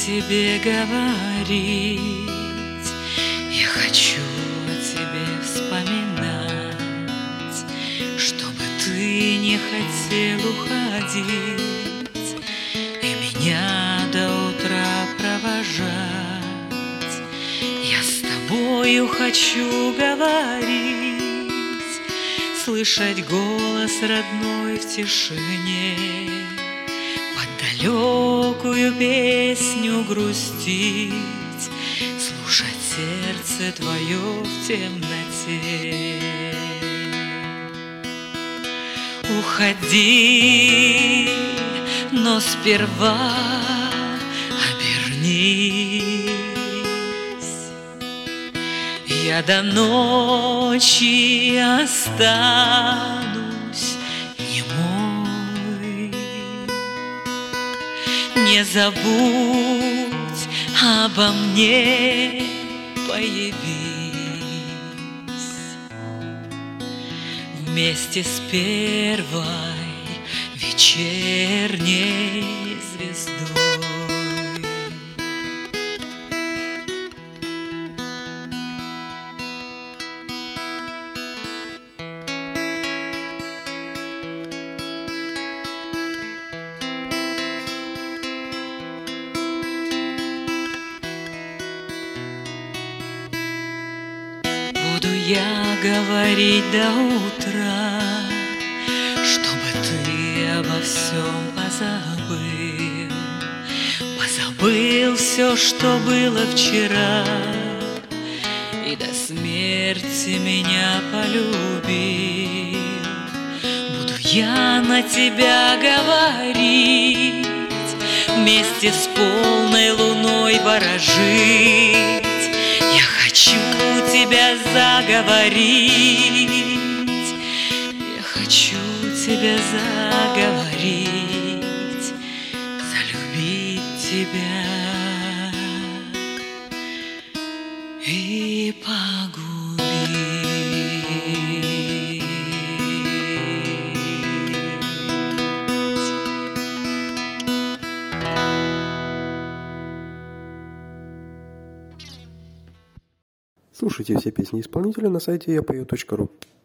тебе говорить, я хочу о тебе вспоминать, чтобы ты не хотел уходить и меня до утра провожать. Я с тобою хочу говорить, слышать голос родной в тишине, под далекую песню грустить, слушать сердце твое в темноте. Уходи, но сперва обернись. Я до ночи останусь немой. Не забудь обо мне, появись вместе с первой вечерней звездой. Буду я говорить до утра, чтобы ты обо всем позабыл. Позабыл все, что было вчера, и до смерти меня полюбил. Буду я на тебя говорить, вместе с полной луной ворожить. Я хочу тебя заговорить, я хочу тебя заговорить, залюбить тебя и погубить. Слушайте все песни исполнителя на сайте yapою.ru.